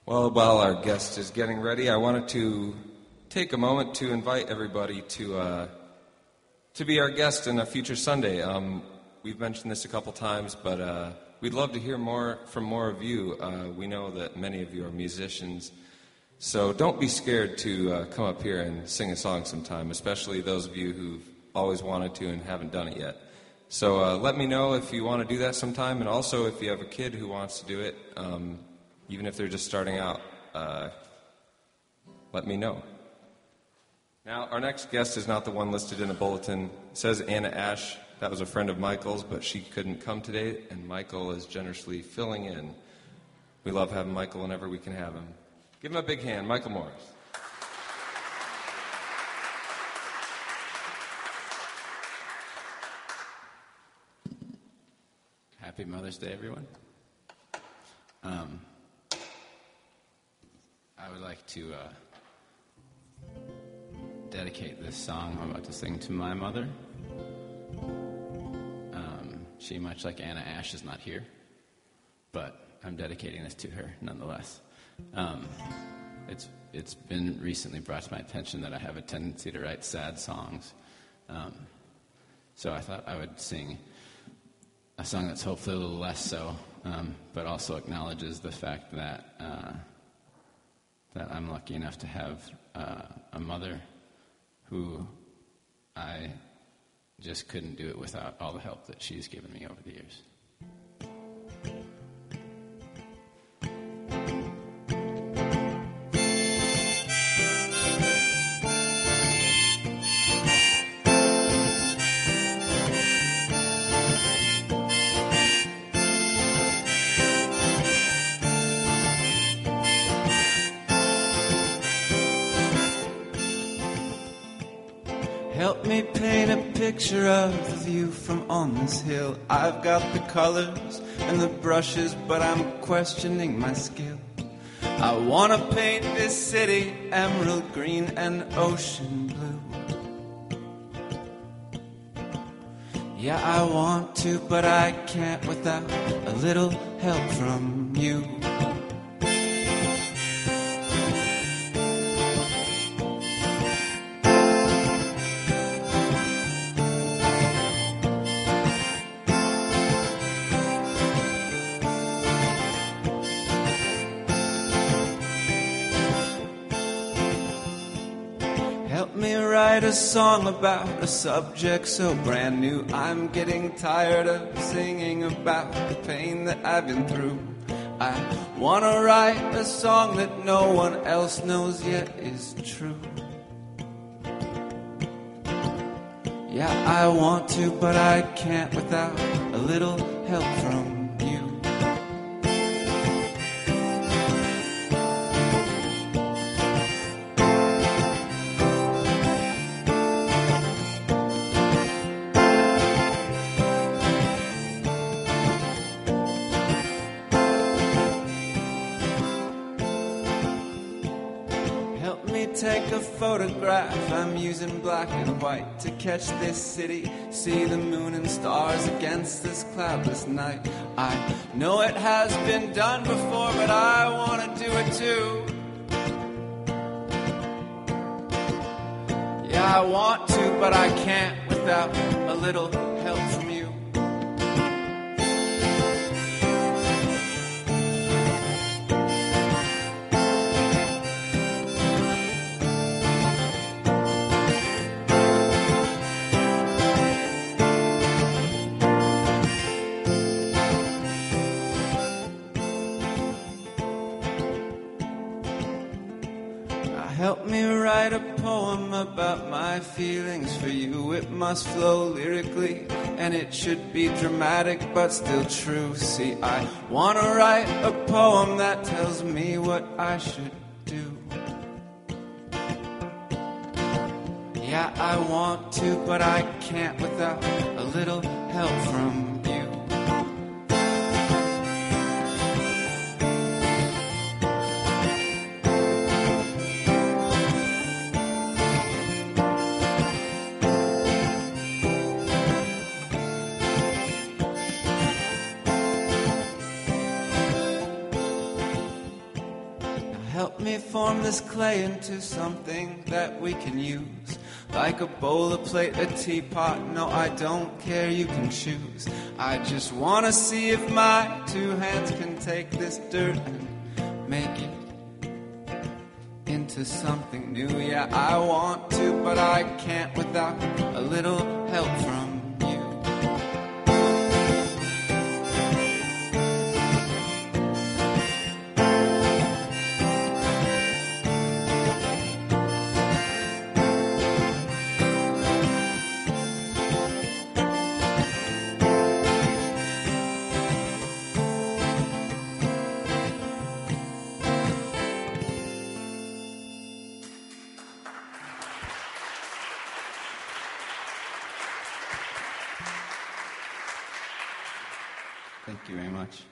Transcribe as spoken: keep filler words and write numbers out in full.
Well, while our guest is getting ready, I wanted to take a moment to invite everybody to uh, to be our guest in a future Sunday. Um, we've mentioned this a couple times, but uh, we'd love to hear more from more of you. Uh, we know that many of you are musicians, so don't be scared to uh, come up here and sing a song sometime, especially those of you who've always wanted to and haven't done it yet. So uh, let me know if you want to do that sometime, and also if you have a kid who wants to do it, um, even if they're just starting out, uh, let me know. Now, our next guest is not the one listed in the bulletin. It says Anna Ash. That was a friend of Michael's, but she couldn't come today, and Michael is generously filling in. We love having Michael whenever we can have him. Give him a big hand, Michael Morris. Happy Mother's Day, everyone. Um, I would like to uh, dedicate this song I'm about to sing to my mother. Um, she, much like Anna Ash, is not here, but I'm dedicating this to her nonetheless. Um, it's it's been recently brought to my attention that I have a tendency to write sad songs, um, so I thought I would sing a song that's hopefully a little less so, um, but also acknowledges the fact that uh, that I'm lucky enough to have uh, a mother who I just couldn't do it without all the help that she's given me over the years. Help me paint a picture of the view from on this hill. I've got the colors and the brushes, but I'm questioning my skill. I want to paint this city emerald green and ocean blue. Yeah, I want to, but I can't without a little help from you. Write a song about a subject so brand new. I'm getting tired of singing about the pain that I've been through. I want to write a song that no one else knows yet is true. Yeah, I want to, but I can't without a little help from you. Take a photograph, I'm using black and white to catch this city, see the moon and stars against this cloudless night. I know it has been done before, but I want to do it too. Yeah, I want to, but I can't without a little help from you. Help me write a poem about my feelings for you. It must flow lyrically, and it should be dramatic, but still true. See, I want to write a poem that tells me what I should do. Yeah, I want to, but I can't without a little help from you. help me form this clay into something that we can use. Like a bowl, a plate, a teapot, no, I don't care, you can choose. I just wanna see if my two hands can take this dirt and make it into something new. Yeah, I want to, but I can't without a little help from you. Thank you very much.